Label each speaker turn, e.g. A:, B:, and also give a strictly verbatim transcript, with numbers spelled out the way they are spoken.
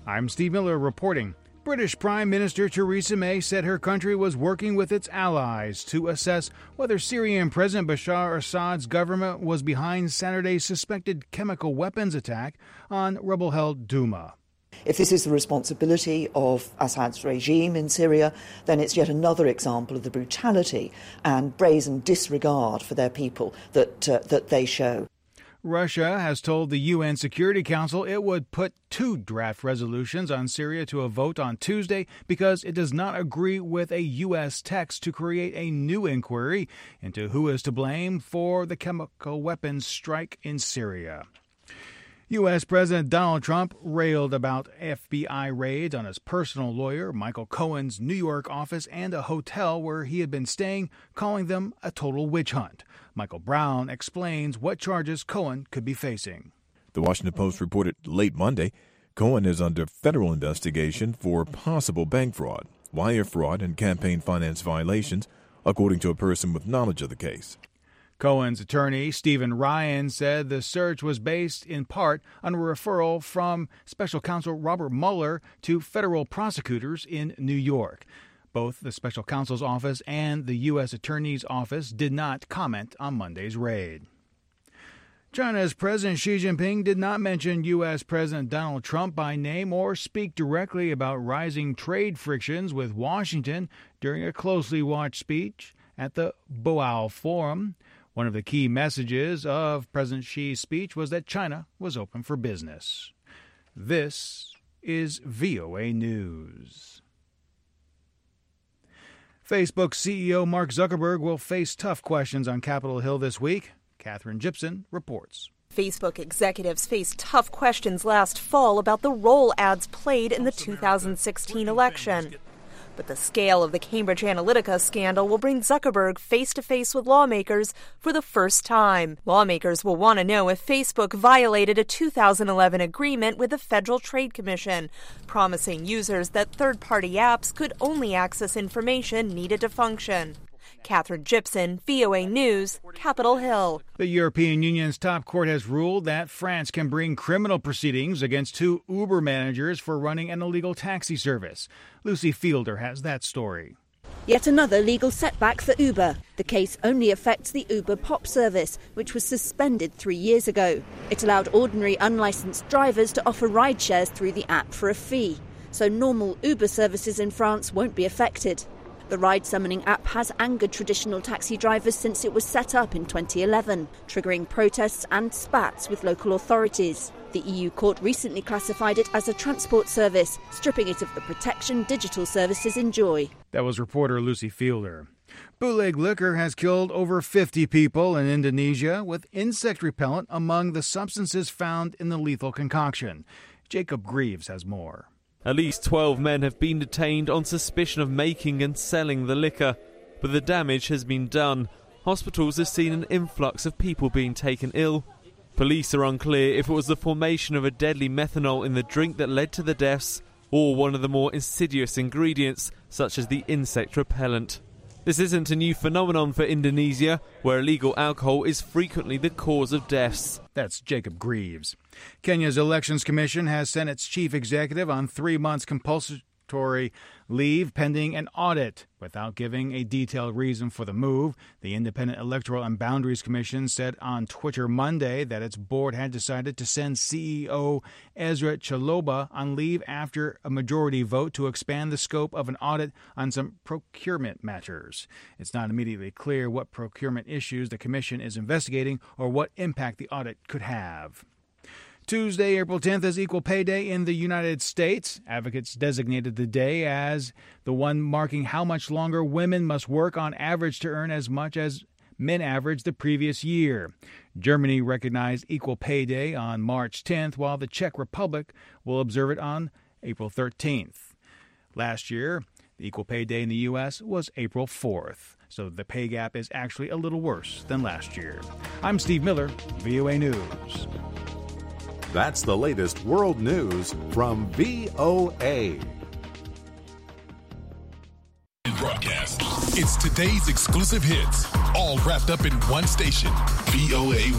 A: I'm Steve Miller reporting. British Prime Minister Theresa May said her country was working with its allies to assess whether Syrian President Bashar Assad's government was behind Saturday's suspected chemical weapons attack on rebel-held Douma.
B: If this is the responsibility of Assad's regime in Syria, then it's yet another example of the brutality and brazen disregard for their people that uh, that they show.
A: Russia has told the U N Security Council it would put two draft resolutions on Syria to a vote on Tuesday because it does not agree with a U S text to create a new inquiry into who is to blame for the chemical weapons strike in Syria. U S. President Donald Trump railed about F B I raids on his personal lawyer, Michael Cohen's New York office and a hotel where he had been staying, calling them a total witch hunt. Michael Brown explains what charges Cohen could be facing.
C: The Washington Post reported late Monday Cohen is under federal investigation for possible bank fraud, wire fraud, and campaign finance violations, according to a person with knowledge of the case.
A: Cohen's attorney, Stephen Ryan, said the search was based in part on a referral from special counsel Robert Mueller to federal prosecutors in New York. Both the special counsel's office and the U S Attorney's office did not comment on Monday's raid. China's President Xi Jinping did not mention U S. President Donald Trump by name or speak directly about rising trade frictions with Washington during a closely watched speech at the Boao Forum. One of the key messages of President Xi's speech was that China was open for business. This is V O A News. Facebook C E O Mark Zuckerberg will face tough questions on Capitol Hill this week. Catherine Gibson reports.
D: Facebook executives faced tough questions last fall about the role ads played in the two thousand sixteen election. But the scale of the Cambridge Analytica scandal will bring Zuckerberg face-to-face with lawmakers for the first time. Lawmakers will want to know if Facebook violated a two thousand eleven agreement with the Federal Trade Commission, promising users that third-party apps could only access information needed to function. Catherine Gibson, V O A News, Capitol Hill.
A: The European Union's top court has ruled that France can bring criminal proceedings against two Uber managers for running an illegal taxi service. Lucy Fielder has that story.
E: Yet another legal setback for Uber. The case only affects the Uber Pop service, which was suspended three years ago. It allowed ordinary unlicensed drivers to offer ride shares through the app for a fee. So normal Uber services in France won't be affected. The ride-summoning app has angered traditional taxi drivers since it was set up in twenty eleven, triggering protests and spats with local authorities. The E U court recently classified it as a transport service, stripping it of the protection digital services enjoy.
A: That was reporter Lucy Fielder. Bootleg liquor has killed over fifty people in Indonesia, with insect repellent among the substances found in the lethal concoction. Jacob Greaves has more.
F: At least twelve men have been detained on suspicion of making and selling the liquor, but the damage has been done. Hospitals have seen an influx of people being taken ill. Police are unclear if it was the formation of a deadly methanol in the drink that led to the deaths, or one of the more insidious ingredients, such as the insect repellent. This isn't a new phenomenon for Indonesia, where illegal alcohol is frequently the cause of deaths.
A: That's Jacob Greaves. Kenya's Elections Commission has sent its chief executive on three months compulsory leave pending an audit. Without giving a detailed reason for the move, the Independent Electoral and Boundaries Commission said on Twitter Monday that its board had decided to send C E O Ezra Chaloba on leave after a majority vote to expand the scope of an audit on some procurement matters. It's not immediately clear what procurement issues the commission is investigating or what impact the audit could have. Tuesday, April tenth, is Equal Pay Day in the United States. Advocates designated the day as the one marking how much longer women must work on average to earn as much as men averaged the previous year. Germany recognized Equal Pay Day on March tenth, while the Czech Republic will observe it on April thirteenth. Last year, the Equal Pay Day in the U S was April fourth, so the pay gap is actually a little worse than last year. I'm Steve Miller, V O A News.
G: That's the latest world news from V O A.
H: Broadcast. It's today's exclusive hits, all wrapped up in one station. V O A